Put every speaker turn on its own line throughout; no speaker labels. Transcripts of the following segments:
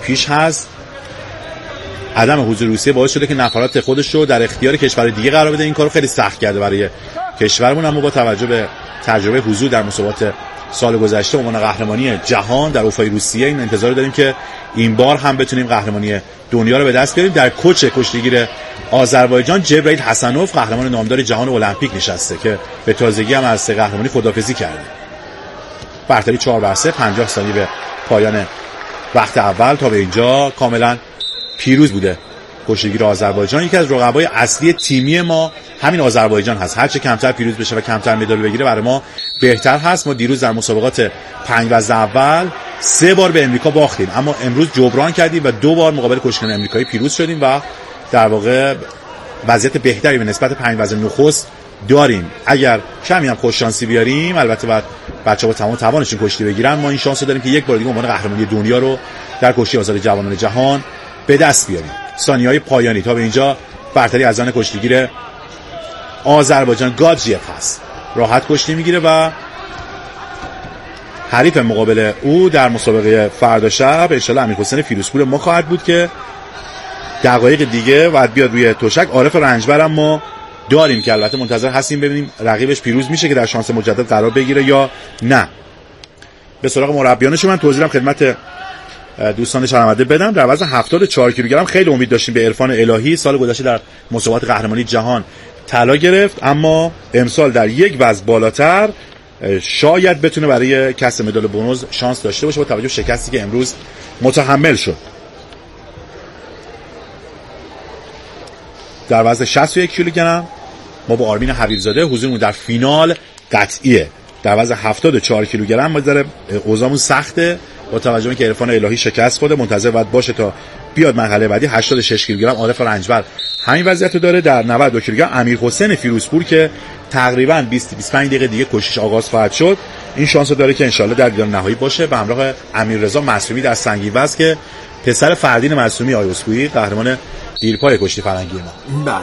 پیش هست. عدم حضور روسیه باعث شده که نفرات خودش رو در اختیار کشور دیگه قرار بده. این کارو خیلی سخت کرده برای کشورمون، اما با توجه به تجربه حضور در مسابقات سال گذشته عنوان قهرمانی جهان در اوفای روسیه، این انتظار داریم که این بار هم بتونیم قهرمانی دنیا رو به دست بیاریم. در کوچ کشتیگیر آذربایجان جبرائیل حسنوف قهرمان نامدار جهان المپیک نشسته که به تازگی هم از قهرمانی خداحافظی کرده. برتری 4-3، 50 ثانیه به پایان وقت اول. تا به اینجا کاملا پیروز بوده کشتیگیر آذربایجان. یکی از رقبای اصلی تیمی ما همین آذربایجان هست. هر چه کمتر پیروز بشه و کمتر مدال بگیره برای ما بهتر هست. ما دیروز در مسابقات 5 وزن اول 3 بار به امریکا باختیم، اما امروز جبران کردیم و 2 بار مقابل کشتیگان امریکایی پیروز شدیم و در واقع وضعیت بهتری به نسبت 5 وزن نخست داریم. اگر کمی هم خوش شانسی بیاریم، البته بعد بچه‌ها با تمام توانشون کشتی بگیرن، ما این شانس رو داریم که یک بار دیگه عنوان قهرمانی دنیا رو در کشتی آزاد جوانان جهان به دست بیاریم. ثانیه‌های پایانی تا به اینجا برتری از آن کشتیگیر آذربایجان گادجیف هست. راحت کشتی میگیره و حریف مقابل او در مسابقه فردا شب ان شاءالله امیرحسین فیروزپور ما خواهد بود که دقایق دیگه بعد بیاد روی تشک. عارف رنجبر هم ما داریم که البته منتظر هستیم ببینیم رقیبش پیروز میشه که در شانس مجدد قرار بگیره یا نه. به سراغ مربیانش من توضیحم خدمت دوستان شنونده بدم. در وزن 74 کیلوگرم خیلی امید داشتیم به عرفان الهی. سال گذشته در مسابقات قهرمانی جهان طلا گرفت، اما امسال در یک وزن بالاتر شاید بتونه برای کسب مدال برنز شانس داشته باشه با توجه به شکستی که امروز متحمل شد. در وزن 61 کیلوگرم ما با آرمین حبیبزاده حضورمون در فینال قطعیه. در وزن 74 کیلوگرم ما ذره اوضاعمون سخته با توجه به اینکه عرفان الهی شکست خورده، منتظر باید باشه تا بیاد مرحله بعدی. 86 کیلوگرم عارف رنجبر همین وضعیت رو داره. در 92 کیلوگرم امیرحسین فیروزپور که تقریبا 20-25 دقیقه دیگه کشیش آغاز خواهد شد، این شانس رو داره که انشالله در دیدار نهایی باشه به همراه امیررضا معصومی در سنگین وزن که پسر فردین معصومی آیوسکویی قهرمان دیرپای کشتی فرنگی ما.
بله.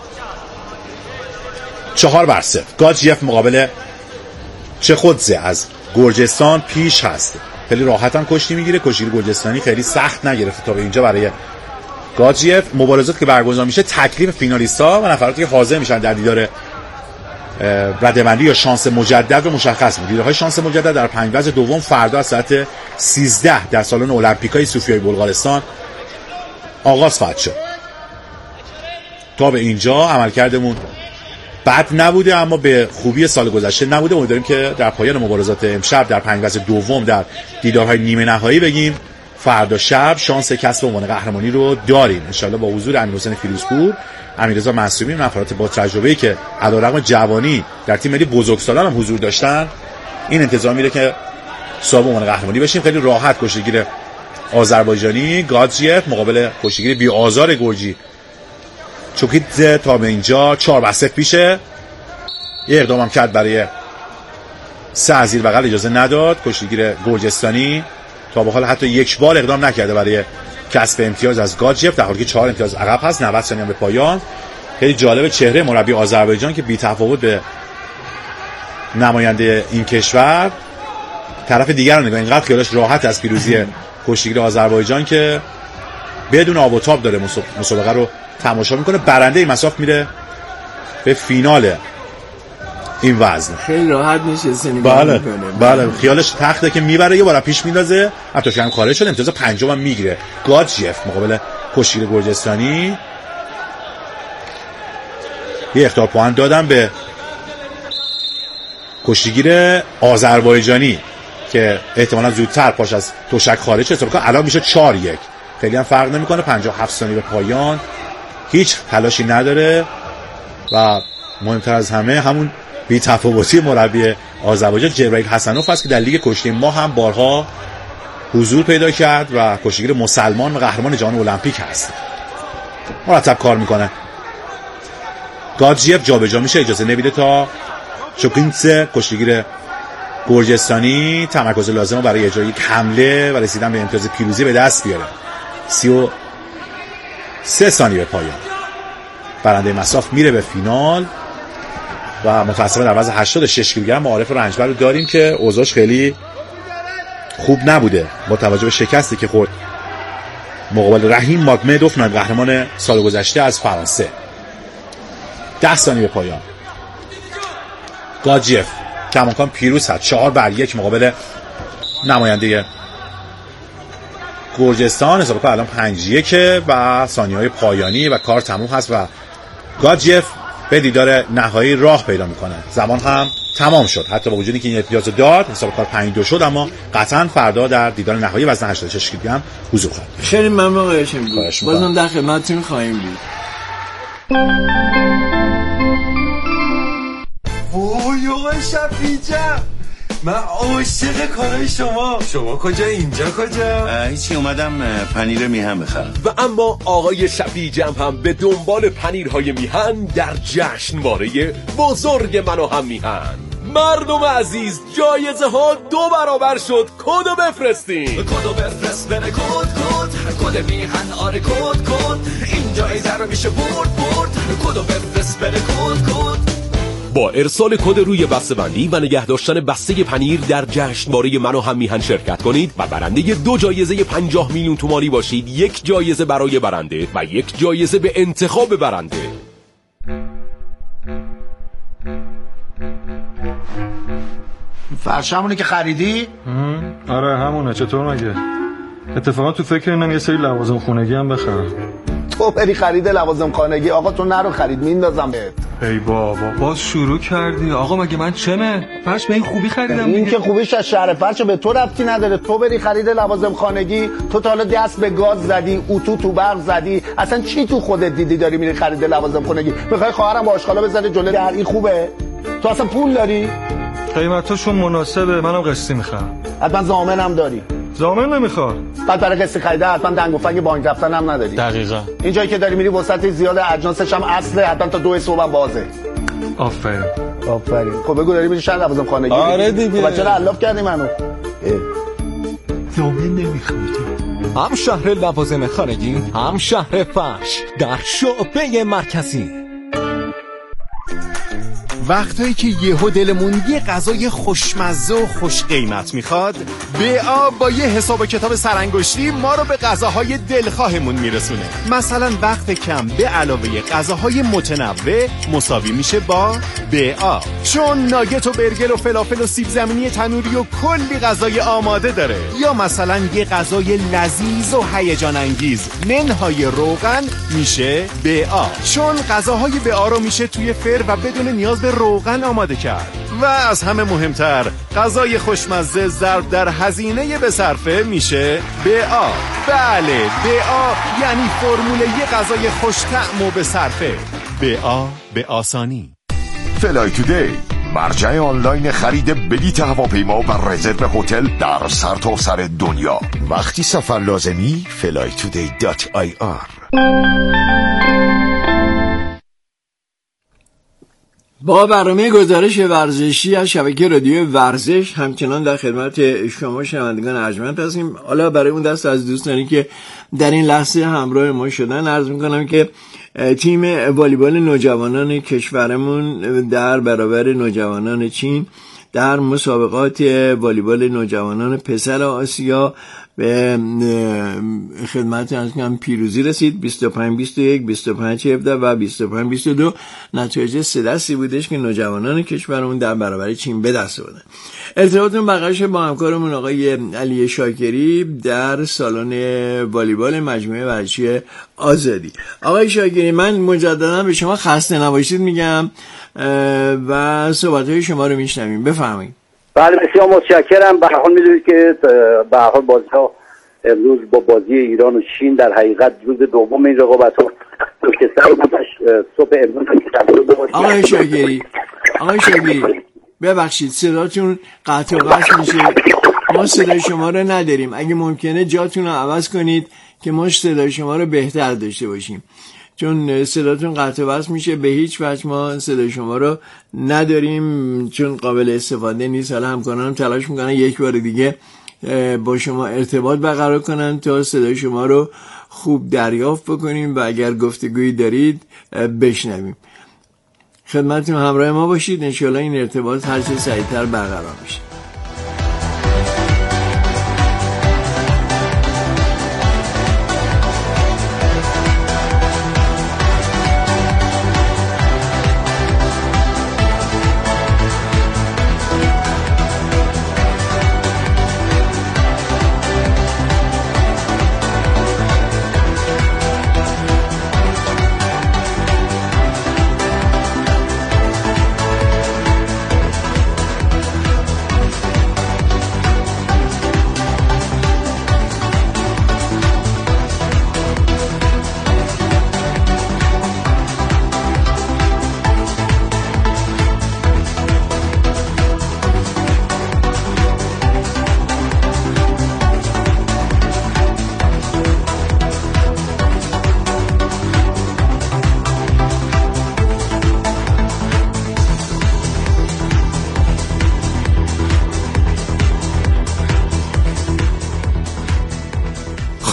4-0 گادجیف مقابل چخودزه از گرجستان پیش هست. خیلی راحت هم کشتی میگیره. کشتی گرجستانی خیلی سخت نگرفته تا به اینجا برای گادجیف. مبارزات که برگزار میشه تکلیف فینالیست‌ها و نفراتی که حاضر میشن در دیدار رده‌بندی یا شانس مجدد رو مشخص می‌کنه. دیدارهای شانس مجدد در 5 وزن دوم فردا از ساعت 13 در سالن المپیکای صوفیای بلغارستان آغاز خواهد شد. تا به اینجا عملکردمون بد نبوده، اما به خوبی سال گذشته نبوده. امیدواریم که در پایان مبارزات امشب در 5 وزن دوم در دیدارهای نیمه نهایی بگیم فردا شب شانس کسب عنوان قهرمانی رو داریم ان شاءالله با حضور امیرحسین فیروزپور، امیررضا معصومی، نفرات با تجربه‌ای که علیرغم جوانی در تیم ملی بزرگسالان هم حضور داشتن. این انتظار میره که صاحب عنوان قهرمانی بشیم. خیلی راحت کشتیگیر آذربایجانی گادجیف مقابل کشتیگیر بی آزار گرجی چوکیدزه تا به اینجا 4-0 پیشه. یه اقدام هم کرد برای سه زیر بغل اجازه نداد. کشتیگیر گرجستانی تا به حال حتی یک بار اقدام نکرده برای کسب امتیاز از گادجیف، در حالی که 4 امتیاز عقب هست. 90 ثانیه هم به پایان. خیلی جالب چهره مربی آذربایجان که بی تفاوت به نماینده این کشور طرف دیگر رو نگاه، اینقدر خیالش راحت از پیروزی کشتیگیر آذربایجان که بدون آب و تاب داره مسابقه رو تماشا میکنه. برنده این مسابقه میره به فینال این وزن.
خیلی راحت نشسته
نگاه میکنه. بله خیالش تخته که میبره، یه بار پیش میندازه، حتی هم خارج شد. امتیاز 5 هم میگیره گادجیف مقابل کشتیگیر گرجستانی. یه اخطار پوان دادن به کشتیگیر آذربایجانی که احتمالاً زودتر پاش از تشک خارج شد. الان میشه 4-1. خیلی هم فرق نمیکنه. 57 ثانیه به پایان. هیچ تلاشی نداره و مهمتر از همه همون بی تفاوتی مربی آذربایجان جبرائیل حسنوف است که در لیگ کشتی ما هم بارها حضور پیدا کرد و کشتیگیر مسلمان و قهرمان جهان المپیک هست. مرتب کار میکنه. گادجیف جابجا میشه، اجازه نمیده تا چوکینتسه کشتیگیر گرجستانی تمرکز لازم برای اجرای یک حمله و رسیدن به امتیاز پیروزی به دست بیاره. 33 ثانیه به پایان. برنده مساف میره به فینال و متأسفانه در وزن 86 کیلوگرم عارف رنجبر رو داریم که اوضاعش خیلی خوب نبوده با توجه به شکستی که خورد مقابل رحیم ماگمدوف، نایب قهرمان سال گذشته از فرانسه. 10 ثانیه به پایان. گاجیف کماکان پیروز هست، 4-1 مقابل نماینده گرجستان. حساب کار الان 5-1 و ثانیه‌های پایانی و کار تموم هست و گاجیف به دیدار نهایی راه پیدا میکنه. زمان هم تمام شد، حتی با وجودی که این امتیاز داد. حساب کار 5-2 شد، اما قطعا فردا در دیدار نهایی وزن 86 کیلوگرم هم حضور خواهد.
خیلی ممنون آقای هاشمی. بازم در خدمتتون خواهیم بود.
وای آقای شفیع‌جان، من عاشق کارهای شما کجا اینجا کجا؟
هیچی، اومدم پنیر میهن بخرم.
و اما آقای شفیع‌جان هم به دنبال پنیرهای میهن در جشنواره بزرگ منو هم میهن. مردم عزیز، جایزه ها 2 برابر شد. کدو بفرستین.
کدو بفرست بره کد میهن. آره کد این جایزه رو میشه برد. کدو بفرست بره کد.
با ارسال کد روی بسته‌بندی و نگه داشتن بسته پنیر در جشنواره منو هم میهن شرکت کنید و برنده 2 جایزه 50 میلیون تومانی باشید. 1 جایزه برای برنده و 1 جایزه به انتخاب برنده.
فرشمونه که خریدی؟
آره همونه. چطور مگه؟ اتفاقا تو فکر اینم یه سری لوازم خونگی هم بخرم.
تو بری خرید لوازم خانگی؟ آقا تو نرو خرید، میندازم بهت.
ای بابا باز شروع کردی. آقا مگه من چمه؟ فرش به این خوبی خریدم.
این که خوبیش از شهر فرش به تو ربطی نداره. تو بری خرید لوازم خانگی، تو تا حالا دست به گاز زدی، اتو تو برق زدی، اصلا چی تو خودت دیدی داری میری خرید لوازم خانگی؟ میخوای خواهرم با آشغالا بزنه جلوی در؟ این خوبه؟ تو اصلا پول داری؟
قیمتاشون مناسبه، منم قسطی میخرم.
حتما ضامنم داری؟
ضامن نمیخواد.
بعد برای قسط خریده حتما دنگ و فنگ بانک رفتن هم نداری.
دقیقاً.
این جایی که داری میری وسط زیاد اجناسش هم اصله، حتما تا 2 صبح بازه.
آفرین.
خب بگو داری میری شهر لوازم خانگی؟
آره دیگه.
خب چرا علاف کردی منو؟
ضامن نمیخواد.
هم شهر لوازم خانگی، هم شهر فرش در شعبه مرکزی.
وقتایی که یهو دلمون یه غذای خوشمزه و خوش قیمت میخواد، BA با یه حساب و کتاب سرانگشتی ما رو به غذاهای دلخواهمون میرسونه. مثلا وقت کم به علاوه غذاهای متنوع مساوی میشه با BA، چون ناگت و برگر و فلافل و سیب زمینی تنوری و کلی غذای آماده داره. یا مثلا یه غذای لذیذ و هیجان انگیز منهای روغن میشه BA، چون غذاهای BA رو میشه توی فر و بدون نیاز به روغن آماده کرد. و از همه مهمتر، غذای خوشمزه ضرب در هزینه به صرفه میشه BA. بله، BA یعنی فرموله غذای خوش طعم و به صرفه. BA به آسانی.
فلای تودی، مرجع آنلاین خرید بلیط هواپیما و رزرو هتل در سرتاسر دنیا. وقتی سفر لازمی flytoday.ir.
با برنامه گزارش ورزشی از شبکه رادیو ورزش همچنان در خدمت شما شنوندگان ارجمند هستیم. حالا برای اون دست از دوستانی که در این لحظه همراه ما شدن عرض میکنم که تیم والیبال نوجوانان کشورمون در برابر نوجوانان چین در مسابقات والیبال نوجوانان پسر آسیا به خدمت هم پیروزی رسید. 25-21، 25-17 و 25-22 نتایج 3-0 بودش که نوجوانان کشورمون در برابر چین به دست آوردن. ارتباطمون برقرار با همکارمون آقای علی شاکری در سالن والیبال مجموعه ورزشی آزادی. آقای شاکری، من مجددا به شما خسته نباشید میگم و صحبت‌های شما رو میشنویم. بفرمایید.
بله بسیار متشکرم. به هر حال میدونید که به هر حال بازی‌ها امروز با بازی ایران و چین در حقیقت روز دوم این رقابت‌ها که سر صبح امروز
آقای شاگری ببخشید صداتون قطع و وصل میشه، ما صدای شما رو نداریم. اگه ممکنه جاتون رو عوض کنید که ما صدای شما رو بهتر داشته باشیم، چون صداتون قطع و وصل میشه. به هیچ وجه ما صدای شما رو نداریم چون قابل استفاده نیست. حالا همکارانم تلاش میکنن یک بار دیگه با شما ارتباط برقرار کنن تا صدای شما رو خوب دریافت بکنیم و اگر گفتگویی دارید بشنویم. خدمتتون همراه ما باشید، انشالله این ارتباط هر چه سریعتر برقرار میشه.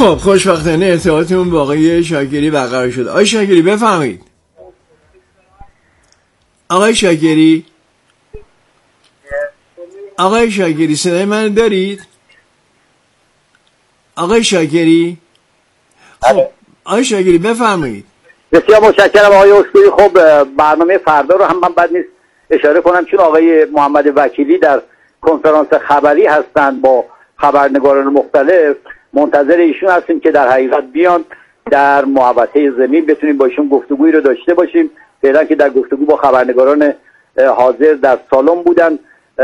خب خوشبختانه ارتباطمون با آقای شاکری برقرار شد. آقای شاکری بفرمایید. آقای شاکری، آقای شاکری صدای من دارید؟ آقای شاکری، خب آقای شاکری بفرمایید.
بسیار متشکرم آقای اسکوئی. خب برنامه فردا رو هم من بد نیست اشاره کنم، چون آقای محمد وکیلی در کنفرانس خبری هستند با خبرنگاران مختلف. منتظر ایشون هستیم که در حقیقت بیان در محوطه زمین بتونیم با ایشون گفتگویی رو داشته باشیم. فعلا که در گفتگو با خبرنگاران حاضر در سالن بودن،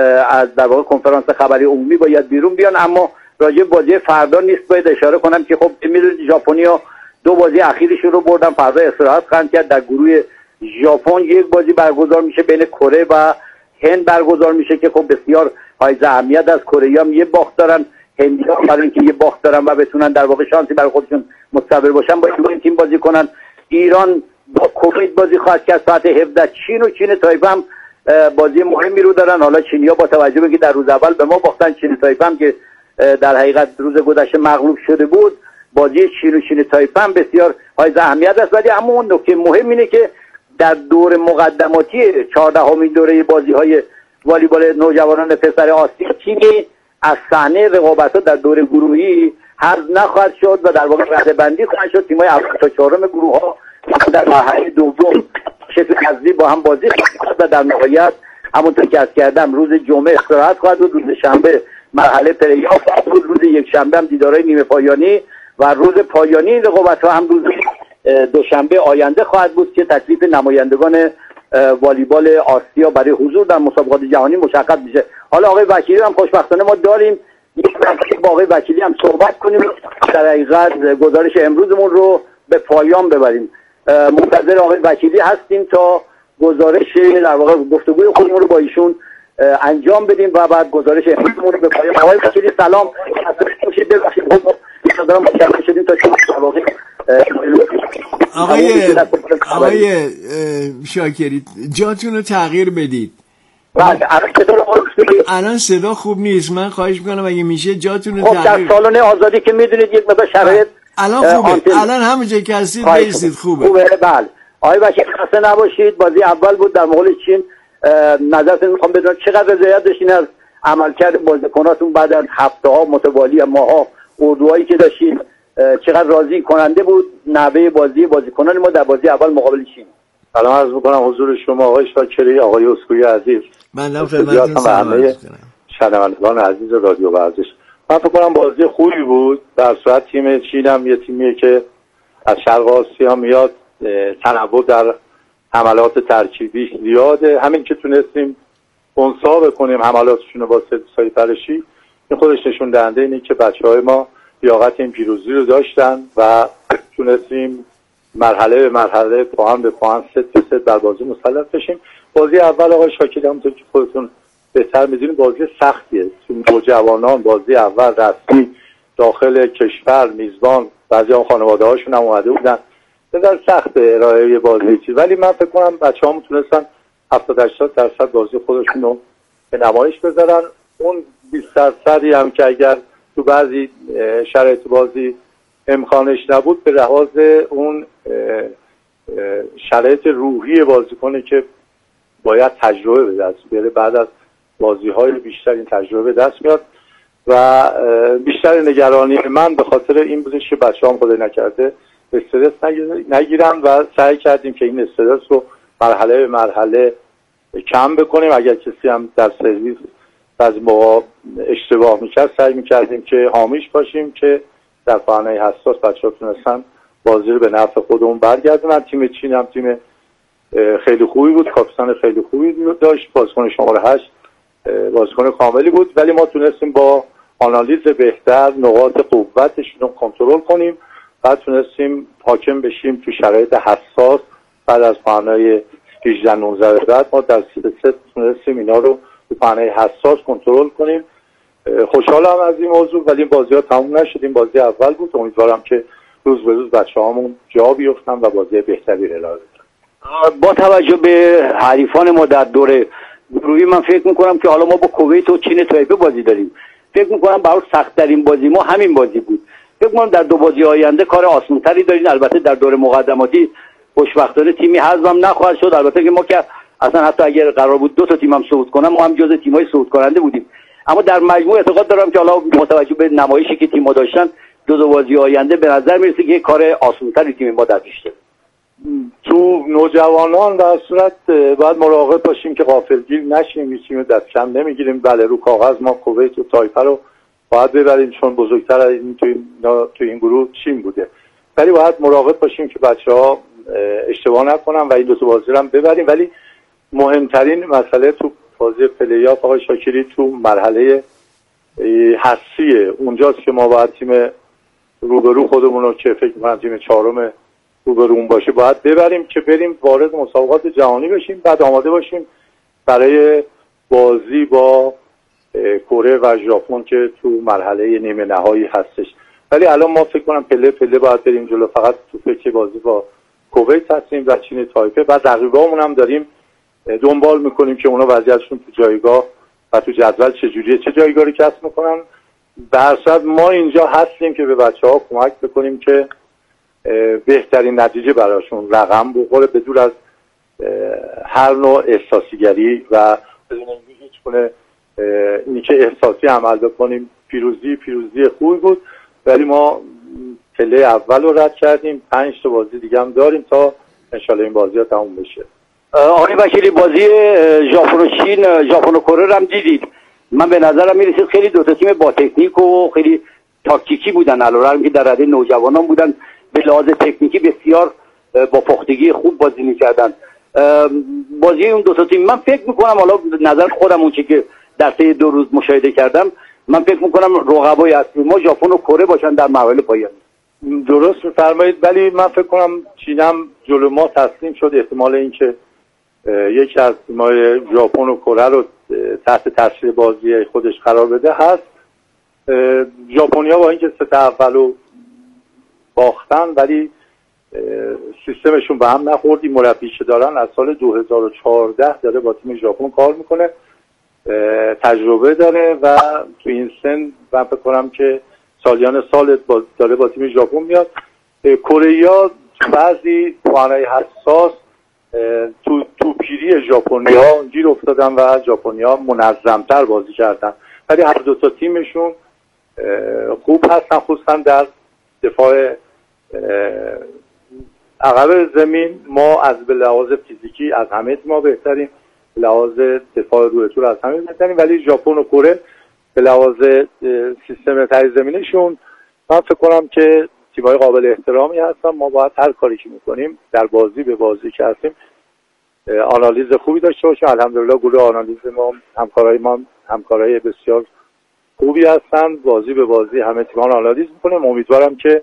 از در واقع کنفرانس خبری عمومی باید بیرون بیان. اما راجع بازی فردا نیست باید اشاره کنم که خب میدونید ژاپنیا 2 بازی اخیرشون رو بردن، فردا استراحت خواهند کرد. در گروه ژاپن یک بازی برگزار میشه بین کره و هند برگزار میشه که خب بسیار حائز اهمیت است. کره‌ای‌ها هم یه باخت دارن، هندی‌ها برای اینکه یه باخت دارن و بتونن در واقع شانسی برای خودشون متصور باشن باید با این تیم بازی کنن. ایران با کویت بازی خواهد کرد ساعت 17. چین تایپه هم بازی مهمی رو دارن. حالا چینی‌ها با توجه به اینکه در روز اول به ما باختن، چین تایپه هم که در حقیقت روز گذشته مغلوب شده بود، بازی چین تایپه هم بسیار حائز اهمیت است. ولی اما اون نکته مهم اینه که در دور مقدماتی 14مین دوره بازی‌های والیبال نوجوانان پسر آسیا تیمی از صحنه رقابت‌ها در دور گروهی حذف نخواهد شد و در واقع رتبه‌بندی خواهد شد. تیم‌های اول تا 4م گروه‌ها در مرحله دوم شکل نزدیک با هم بازی خواهند و در نهایت همونطور که عرض کردم روز جمعه استراحت خواهد بود، روز شنبه مرحله پلی‌آف خواهد بود، روز یکشنبه هم دیدارهای نیمه پایانی و روز پایانی رقابت‌ها هم روز دوشنبه آینده خواهد بود که تکلیف نمایندگان والیبال آسیا برای حضور در مسابقات جهانی مشخص میشه. حالا آقای وکیلی هم خوشبختانه ما داریم، یک وقتی با آقای وکیلی هم صحبت کنیم در حقیقت گزارش امروزمون رو به پایان ببریم. منتظر آقای وکیلی هستیم تا گزارش در واقع گفتگوی خودمون رو با ایشون انجام بدیم و بعد گزارش امروزمون رو به پایان. آقای وکیلی سلام، ببخشید دارم متوجه شدیم تا شما در واقع
آقای شاکری جاتون رو تغییر بدید. الان صدا خوب نیست، من خواهش میکنم اگه میشه جاتون رو تغییر.
در سالن آزادی که میدونید یک مقدار شرایط
الان خوبه، الان همه جا که هستید بیستید خوبه.
بله آقای وکیل خسته نباشید. بازی اول بود در مقابل چین، نظرتون میخوام بدونم چقدر رضایت داشتین از عملکرد بازیکناتون بعد از هفته‌ها متوالی ماها اردوهایی که داشتین؟ چقدر راضی کننده بود نحوه بازیکنان ما در بازی اول مقابل چین؟
سلام عرض می‌کنم حضور شما آقای شاکری، آقای اسکوئی عزیز.
من خدمتتون سلام عرض می‌کنم.
شنوندگان عزیز رادیو ورزش، من فکر کنم بازی خوبی بود. در صورت تیم چین هم یه تیمیه که از شرق آسیا میاد، تنوع در حملات ترکیبی زیاده. همین که تونستیم خنثی بکنیم حملاتشون رو با سایپرشی، این خودش نشون دهنده اینه که بچه‌های ما لیاقت این پیروزی رو داشتن و تونستیم مرحله به مرحله، پاهن به پاهن، ست به ست در بازی مسلط بشیم. بازی اول آقای شاکری همونطور که خودتون بهتر می‌دونید بازی سختیه. نوجوانان بازی اول رسمی داخل کشور میزبان، بعضی هم خانواده‌هاشون هم اومده بودن، بسیار سخته ارائه بازی چیز، ولی من فکر کنم بچه‌ها تونستن 70-80% بازی خودشون رو به نمایش بذارن. اون 20% هم که اگر تو بعضی شرایط بازی امکانش نبود، به لحاظ اون شرایط روحی بازیکنه که باید تجربه به دست بیاره، بعد از بازی‌های بیشتر این تجربه به دست میاد و بیشتر نگرانی من به خاطر این بودش که بچه‌ها هم خدای نکرده استرس نگیرن و سعی کردیم که این استرس رو مرحله به مرحله کم بکنیم. اگر کسی هم در سرویس از موقع اشتباه میکرد سعی میکردیم که حامیش باشیم که در پاهن‌های حساس بچه‌ها تونستن بازی رو به نفع خودمون برگردونن. تیم چین هم تیم خیلی خوبی بود، کاپیتان خیلی خوبی داشت، بازیکن شماره 8 بازیکن کاملی بود، ولی ما تونستیم با آنالیز بهتر نقاط قوتشون رو کنترل کنیم و تونستیم حاکم بشیم تو شرایط حساس. بعد از پاهن‌های 18-19 بعد ما در ست تونستیم اینا رو تو پاهن‌های حساس کنترل کنیم. خوشحالم از این موضوع، ولی این بازی‌ها تموم نشد. این بازی اول بود، امیدوارم که روز به روز بچه‌هامون جا بیفتن و بازی بهتری ارائه بدن.
با توجه به حریفان ما در دوره گروهی من فکر می‌کنم که حالا ما با کویت و چین تایپه بازی داریم، فکر می‌کنم برای سخت‌ترین بازی ما همین بازی بود. فکر کنم در 2 بازی آینده کار آسان‌تری دارین. البته در دور مقدماتی خوشبختانه تیمی حذفم نخواهد شد. البته که ما که اصلا حتی اگر قرار بود 2 تا تیم هم صعود کنم ما هم جزء تیم‌های صعود کننده بودیم، اما در مجموع اعتقاد دارم که حالا متوجه به نمایشی که تیم‌ها داشتن 2 بازی آینده به نظر میرسه که کار آسان‌تری تیم ما در پیش داره.
تو نوجوانان در صورت باید مراقب باشیم که غافلگیر نشیم، هیچ تیم دست کم نمیگیریم. بله رو کاغذ ما کویت و تایپه رو باید ببریم چون بزرگتر از این تو این گروه چین بوده، ولی باید مراقب باشیم که بچه‌ها اشتباه نکنن و این 2 تا بازی رو هم ببریم. ولی مهمترین مسئله تو بازی پلی‌آف آقای شاکری تو مرحله حسیه، اونجاست که ما باید تیم روبرو خودمون رو که فکر می‌کنم تیم 4م روبرون باشه باید ببریم که بریم وارد مسابقات جهانی بشیم، بعد آماده باشیم برای بازی با کره و ژاپن که تو مرحله نیمه نهایی هستش. ولی الان ما فکر کنم پله پله باید بریم جلو. فقط تو فکر بازی با کویت هستیم و چین تایپه و رقیبامون هم داریم دنبال میکنیم که اونا وضعیتشون تو جایگاه و تو جدول چجوریه، چه جایگاهی کسب میکنن. در صورت ما اینجا هستیم که به بچه‌ها کمک بکنیم که بهترین نتیجه براشون رقم بخوره بدون از هر نوع احساسیگری و بدون هیچ گونه اینی که احساسی عمل بکنیم. پیروزی خوبی بود ولی ما پله اول رو رد کردیم، 5 تا بازی دیگه هم داریم تا انشالله این بازی ها تموم بشه.
آقای وکیلی بازی ژاپن و چین، ژاپن و کره رو هم دیدید. من به نظرم میرسید خیلی 2 تا تیم با تکنیک و خیلی تاکتیکی بودن، علاوه که در رده نوجوانان بودن، به لحاظ تکنیکی بسیار با پختگی خوب بازی می‌کردن. بازی اون 2 تا تیم من فکر می‌کنم، حالا نظر خودم اون چیزی که در طی 2 روز مشاهده کردم، من فکر می‌کنم رقبای اصلی ما ژاپن و کره باشن در مراحل پایانی.
درست می‌فرمایید، ولی من فکر کنم چین هم جلو ما تسلیم شد. احتمال اینکه یکی از تیم‌های ژاپن و کره رو تحت تاثیر بازی خودش قرار بده هست. ژاپنی‌ها با اینکه 3 تا اولو باختن ولی سیستمشون به هم نخورد. این مربی که دارن از سال 2014 داره با تیم ژاپن کار میکنه، تجربه داره و تو این سن من فکر کنم که سالیان سال داره با تیم ژاپن میاد. کره‌ها بعضی توانایی حساس تو پیری ژاپنی‌ها گیر افتادن و ژاپنی‌ها منظم‌تر بازی کردن، ولی هر 2 تا تیمشون خوب هستن، خصوصا در دفاع عقب زمین. ما از به لحاظ فیزیکی از همه تیم‌ها بهتریم، به لحاظ دفاع روی طول از همه بهتریم، ولی ژاپن و کره به لحاظ سیستم تحت زمینشون من فکر کنم که تیم‌های قابل احترامی هستن. ما باید هر کاری که می‌کنیم در بازی به بازی که هستیم آنالیز خوبی داشته باشیم. الحمدلله گروه آنالیز ما همکارای بسیار خوبی هستن، بازی به بازی همه تیم‌ها آنالیز می‌کنیم. امیدوارم که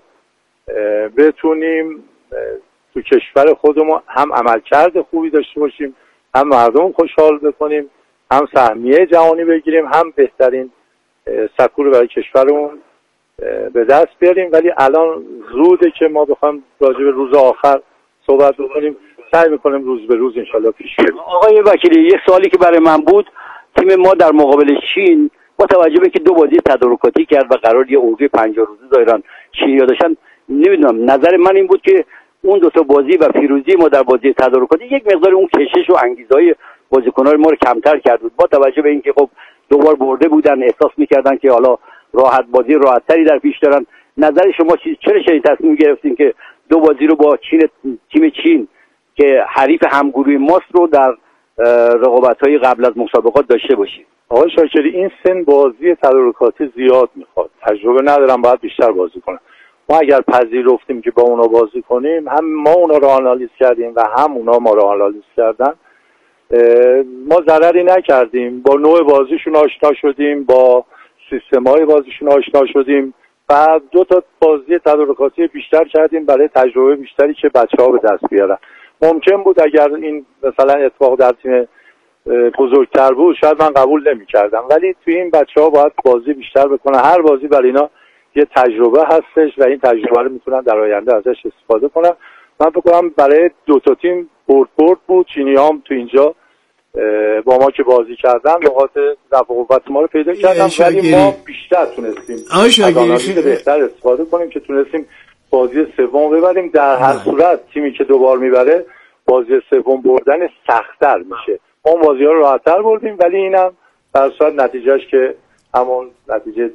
بتونیم تو کشور خودمون هم عملکرد خوبی داشته باشیم، هم مردم خوشحال بکنیم، هم سهمیه جهانی بگیریم، هم بهترین سکور برای کشورمون به دست بیاریم. ولی الان زوده که ما بخوایم راجع به روز آخر صحبت بکنیم، سعی میکنیم روز به روز انشالله پیش بریم.
آقای وکیلی یه سوالی که برای من بود، تیم ما در مقابل چین با توجه به که 2 بازی تدارکاتی کرد و قرار یه اردوی 50 روزه دارن چینی‌ها داشتن، نمیدونم نظر من این بود که اون 2 تا بازی و پیروزی ما در بازی تدارکاتی یک مقدار اون کشش و انگیزهای بازیکن‌های ما رو کمتر کرد بود، با توجه به اینکه خب 2 بار برده بودن، احساس می‌کردن که حالا بازی راحت‌تری در پیش دارن. نظر شما چرا این تصمیم گرفتین که 2 بازی رو با تیم چین که حریف همگروهی ماست رو در رقابت‌های قبل از مسابقات داشته باشیم؟
آقای شاکری این سن بازی تدارکاتی زیاد میخواد، تجربه ندارم، باید بیشتر بازی کنم. ما اگر پذیرفتیم که با اونا بازی کنیم، هم ما اونا رو آنالیز کردیم و هم اونا ما رو آنالیز کردن، ما ضرری نکردیم. با نوع بازیشون آشنا شدیم، با سیستم‌های بازیشون آشنا شدیم و 2 تا بازی تدارکاتی بیشتر کردیم برای تجربه بیشتری که بچه‌ها به دست بیارن. ممکن بود اگر این مثلا اتفاق در تیم بزرگتر بود شاید من قبول نمی‌کردم، ولی توی این بچه‌ها باید بازی بیشتر بکنن. هر بازی برای اینا یه تجربه هستش و این تجربه رو میتونن در آینده ازش استفاده کنن. من فکر کنم برای 2 تا تیم برد بود. چینی‌ها هم تو اینجا با ما که بازی کردن نقاط ضعف و قوت ما رو پیدا کردن، ولی ما بیشتر تونستیم از آنالیز بهتر استفاده کنیم که تونستیم بازی سوم ببریم. در هر صورت تیمی که دوبار میبره بازی سوم بردن سخت‌تر میشه. اون بازی‌ها رو راحت‌تر بردیم، ولی اینم در صورت نتیجهش که همون نتیجه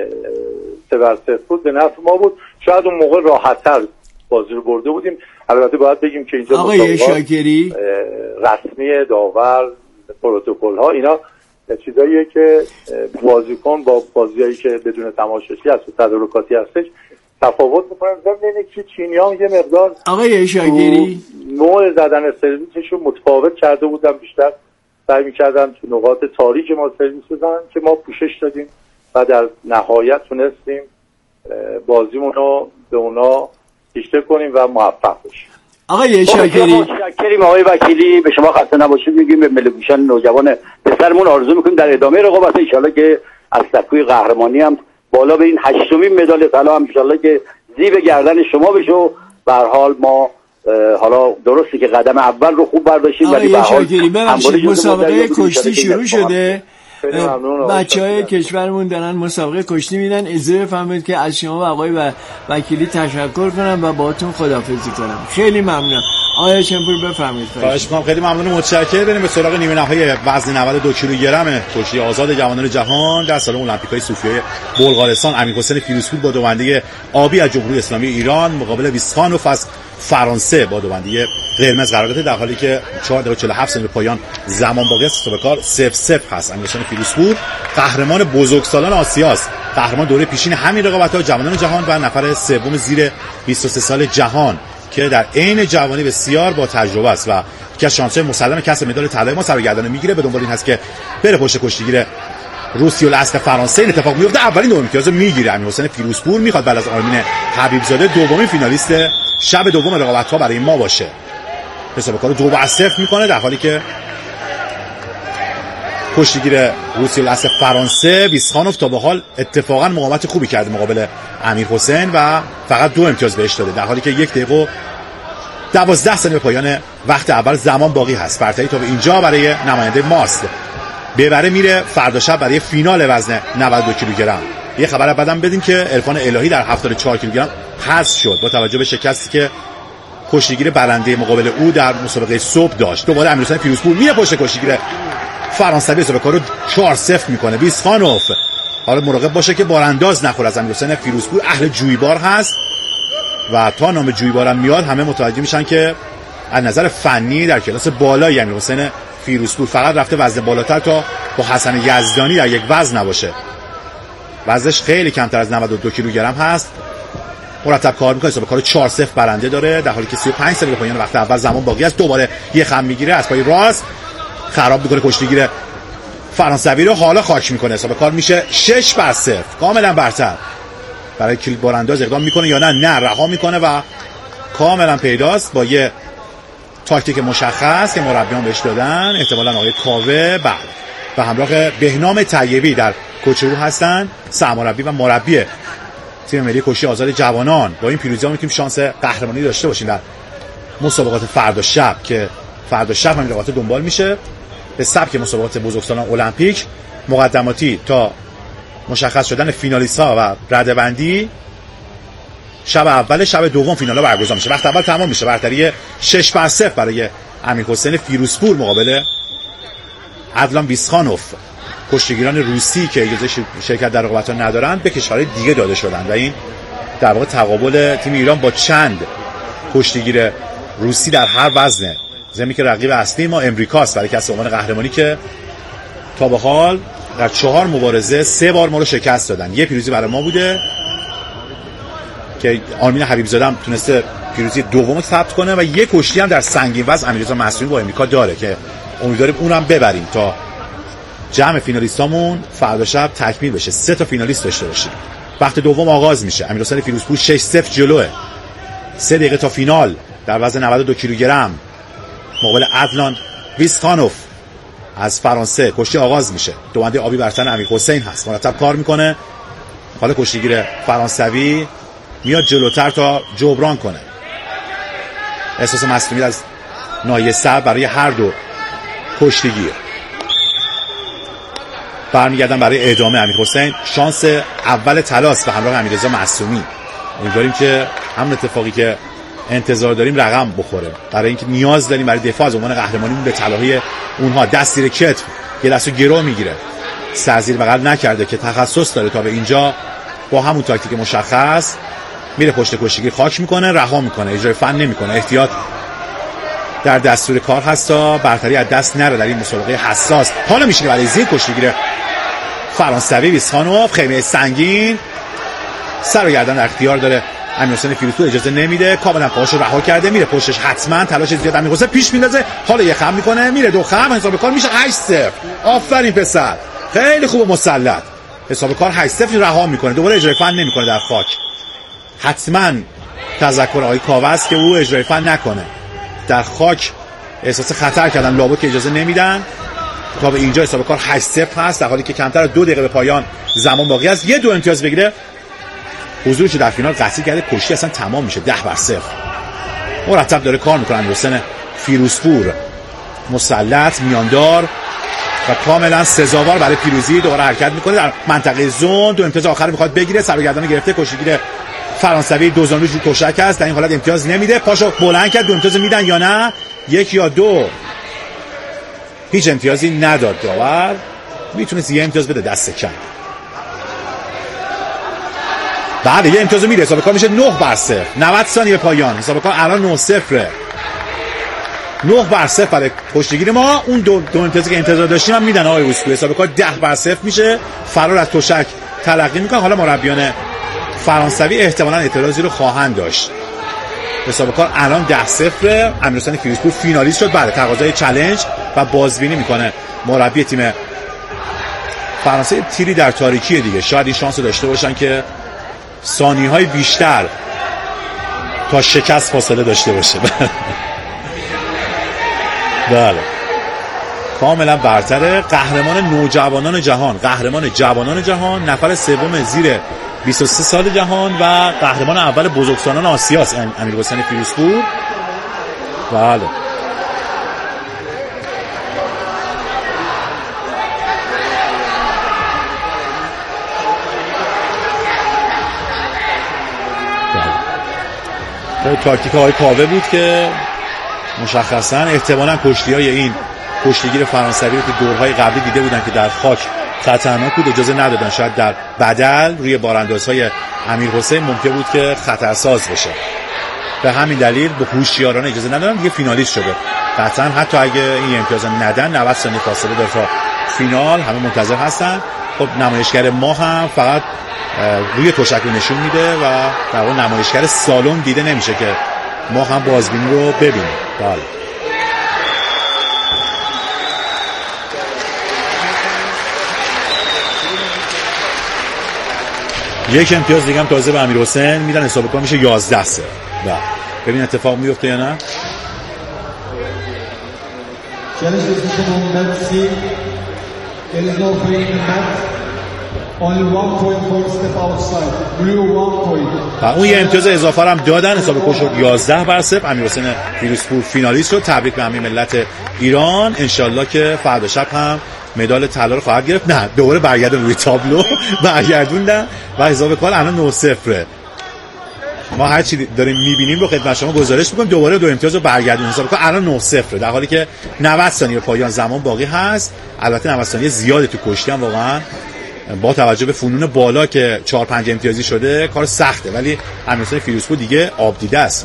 3-0 بود به نفع ما بود. شاید اون موقع راحت‌تر بازی رو برده بودیم. البته باید بگیم که اینجا
آقای شاکری
رسمی داور پروتکل ها اینا چیزاییه که بازیکن با بازیایی که بدون تماشاچی هست و تدارکاتی هستش تفاوت میکنن. ضمن اینه که چینی‌ها یه مقدار
آقای شاکری
نوع زدن سرویسشون متفاوت کرده بودن، بیشتر سعی می‌کردن تو نقاط تاریک ما سرویس بزنن که ما پوشش دادیم و در نهایت تونستیم بازیمون رو به اونا پیشته کنیم و موفق بشیم.
آقای شاکری
متشکریم آقای وکیلی، به شما خسته نباشید میگیم. به ملی گوشن نوجوان پسرمون آرزو میکنیم در ادامه رقابت ان شاءالله که از سکوی قهرمانی هم بالا به این 8مین مدال طلا هم ان شاءالله که زیب گردن شما بشه. به هر حال ما حالا درسته که قدم اول رو خوب برداشتیم، ولی به هر حال
مسابقه کشتی شروع شده. بچه‌های کشورمون دارن مسابقه کشتی میدن. اجازه بفرمایید که از شما و آقای وکیلی تشکر کنم و باهاتون خداحافظی کنم. خیلی ممنونم. آقای شمپور بفرمایید.
خواهش می‌کنم. خیلی ممنون، متشکرم. بریم به سراغ نیمه نهایی وزن 92 کیلوگرم کشتی آزاد جوانان جهان در سالن المپیک‌های صوفیای بلغارستان. امیرحسین فیروزپور با دوبنده آبی از جمهوری اسلامی ایران مقابل ویسخانوف از فرانسه با دوبنده قرمز قرار گرفته، در حالی که 4 دقیقه 47 ثانیه پایان زمان باقی است. به کار 0-0 هست. امیرحسین فیروزپور قهرمان بزرگسالان آسیاست، قهرمان دوره پیشین همین رقابت‌ها جوانان جهان و نفر سوم زیر 23 سال جهان که در عین جوانی بسیار با تجربه است و یکی از شانس‌های مسلم کسب مدال طلای ما سرگردانه میگیره. به دنبال این هست که بره پشت کشتیگیر روسی الاصل فرانسه. این اتفاق میفته، اولین دوم امتیاز میگیره. امیرحسین فیروزپور میخواد بعد از آرمین حبیبزاده دومین فینالیست شب دوم رقابت‌ها برای ما باشه. حساب کارو 2-0 میکنه، در حالی که کشتیگیر روسی الاصل فرانسه ویسخانوف تا به حال اتفاقا مقاومت خوبی کرده مقابل امیرحسین و فقط 2 امتیاز بهش داده، در حالی که 1 دقیقه و 12 ثانیه پایان وقت اول زمان باقی هست. برتری تا به اینجا برای نماینده ماست. ببره میره فردا شب برای فینال وزن 92 کیلوگرم. یه خبر بعدم بدیم که عرفان الهی در 74 کیلوگرم حذف شد با توجه به شکستی که کشتیگیر برنده مقابل او در مسابقه صبح داشت. دوباره امیرحسین فیروزپور میره پشت کشتیگیر فرانسوی حساب کارو 4-0 میکنه. ویسخانوف حالا مراقب باشه که بارانداز نخوره از امیرحسین فیروزپور. اهل جویبار هست و تا نام جویبارم میاد همه متوجه میشن که از نظر فنی در کلاس بالای امیرحسین فیروزپور فقط رفته وزن بالاتر تا با حسن یزدانی در یک وزن نباشه. وزنش خیلی کمتر از 92 کیلوگرم هست. مرتب کار میکنه، حساب کارو 4-0 برنده داره، در حالی که 35 ثانیه پایان وقت اول زمان باقی است. دوباره یه خم میگیره از پای راست خراب میکنه کشتیگیر فرانسوی رو، حالا خاک میکنه. حساب کار میشه 6-0 کاملا برتر. برای کلید بارانداز اقدام میکنه یا نه رها میکنه و کاملا پیداست با یه تاکتیک مشخص که مربیان بهش دادن، احتمالاً آقای کاوه بعد و همراه بهنام طیبی در کوچرو هستن، سرمربی و مربی تیم ملی کشتی آزاد جوانان. با این پیروزی ها میتونیم شانس قهرمانی داشته باشیم در مسابقات فردا شب که فردا شب هم رقابت دنبال میشه به سبک مسابقات بزرگسالان المپیک. مقدماتی تا مشخص شدن فینالیست‌ها و رده‌بندی شب اول شب دوم فینال‌ها برگزار میشه. وقت اول تمام میشه، برتری 6-0 برای امیرحسین فیروزپور مقابل عدلان ویسخانوف. کشتیگیران روسی که اجازه شرکت در رقابت‌ها ندارن به کشورهای دیگه داده شدن و این در واقع تقابل تیم ایران با چند کشتیگیر روسی در هر وزنه. زمین که رقیب اصلی ما امریکاست برای کسب عنوان قهرمانی که تا به حال در 4 مبارزه 3 بار ما رو شکست دادن. یه پیروزی برای ما بوده که آرمین حبیبزاده هم تونسته پیروزی دوم ثبت کنه و یه کشتی هم در سنگین وزن امیررضا معصومی با امریکا داره که امیدواریم اونم ببریم تا جمع فینالیستامون فردا شب تکمیل بشه. 3 تا فینالیست داشته باشیم. وقت دوم آغاز میشه. امیرحسین فیروزپور 6-0 جلوه. 3 دقیقه تا فینال در وزن 92 کیلوگرم مقابل عدلان ویسخانوف از فرانسه. کشتی آغاز میشه. دوبنده آبی بر تن امیرحسین هست، مرتب کار میکنه. حالا کشتیگیر فرانسوی میاد جلوتر تا جبران کنه. احساس مسئولیت از ناحیه سر برای هر دو کشتیگیر. برمیگردن برای ادامه. امیرحسین شانس اول تلاس به همراه امیررضا معصومی. امیدواریم که همون اتفاقی که انتظار داریم رقم بخوره، برای اینکه نیاز داریم برای دفاع از عنوان قهرمانیمون به طلاهای اونها. دست زیر کتف، یه دستو گرو میگیره، سر زیر بغل نکرده که تخصص داره تا به اینجا با همون تاکتیک مشخص میره پشت کشتیگیر خاک میکنه، رها میکنه، اجرای فن نمیکنه. احتیاط در دستور کار هست تا برتری از دست نره در این مسابقه حساس. حالا میشه برای زیر کشتیگیر فرانسوی ویسخانوف. خیمه سنگین، سر و گردن در اختیار داره امیرحسین فیروزپور، اجازه نمیده، کاملا پاهاشو رها کرده، میره پشتش، حتما تلاش زیاد امیرحسین پیش میندازه، حالا یه خم میکنه، میره دو خم، حساب کار میشه 8-0. آفرین پسر، خیلی خوب مسلط. حساب کار 8-0 رها میکنه، دوباره اجرای فن نمیکنه در خاک. حتما تذکر آقای کاوه که او اجرای فن نکنه در خاک. احساس خطر کردن لابو که اجازه نمیدن. تا به اینجا حساب کار 8-0 هست، در حالی که کمتر از 2 دقیقه به پایان زمان باقی است. یه 2 امتیاز بگیره حضورش در فینال قطعی کرده، کشتی اصلا تمام میشه. 10-0 مرتب داره کار میکنه امیرحسین فیروزپور، مسلط، میاندار و کاملا سزاوار برای پیروزی. دوباره حرکت میکنه در منطقه زون. 2 امتیاز آخر میخواد بگیره، سر و گردن گرفته. کشتیگیر فرانسوی دو زانو جو تشک است، در این حالت امتیاز نمیده. پاشو بلند کرد، 2 امتیاز میدن یا نه؟ 1 یا 2. هیچ امتیازی نداد داور، میتونست یه امتیاز بده دست کم. بعد یه امتیاز میده، حساب کار میشه 9-0. 90 ثانیه پایان، حساب کار الان 9-0. 9-0 برای کشتیگیر ما. اون دو امتیازی که انتظار داشتیم هم میدن آقای اسکوئی. حساب کار 10-0 میشه. فرار از تشک تلقی میکنه. حالا مربیان فرانسوی احتمالاً اعتراضی رو خواهند داشت. حساب کار الان 10-0. امیرحسین فیروزپور فینالیست شد. بعد تقاضای چالش و بازبینی میکنه مربی تیم فرانسه. تیری در تاریکی دیگه، شاید این شانس رو داشته باشن که ثانیه‌های بیشتر تا شکست فاصله داشته باشه. بله، کاملا برتره. قهرمان نوجوانان جهان، قهرمان جوانان جهان، نفر سوم زیر 23 سال جهان و قهرمان اول بزرگسالان آسیا است امیرحسین فیروزپور. بله، تاکتیک های کاوه بود که مشخصا احتمالاً کشتی‌های این کشتیگیر فرانسوی رو که دورهای قبلی دیده بودن که در خاک خطرناک بود، اجازه ندادن. شاید در بدل روی باراندازهای امیرحسین ممکن بود که خطرساز بشه، به همین دلیل به هوشیارانه اجازه ندادن. دیگه فینالیست شده قطعا، حتی اگه این امتیاز ندن 90 ثانیه فاصله داره تا فینال. همه منتظر هستن. خب نمایشگر ما هم فقط روی تشک رو نشون میده و در واقع نمایشگر سالن دیده نمیشه که ما هم بازبینی رو ببینیم. بله، یک امتیاز دیگه هم تازه به امیرحسین میدن، حساب کار میشه 11-0. بله، ببین اتفاق میفته یا نه. اون یه امتیاز اضافه هم دادن، حساب کار شد 11-0. امیرحسین فیروزپور فینالیست شد. تبریک به همه ملت ایران. انشالله که فردا شب هم مدال طلا رو خواهد گرفت. نه، دوباره برگردون روی تابلو، برگردوندن و حساب کار الان 9-0. ما هر چی داریم میبینیم رو خدمت شما گزارش میکنیم. دوباره 2 امتیاز رو برگردون. حساب کار الان 9-0 در حالی که 90 ثانیه پایان زمان باقی هست. البته 90 ثانیه زیاده تو کشتی هم، واقعا با توجه به فنون بالا که 4-5 امتیازی شده کار سخته، ولی امیرحسین فیروزپور دیگه آب دیده است.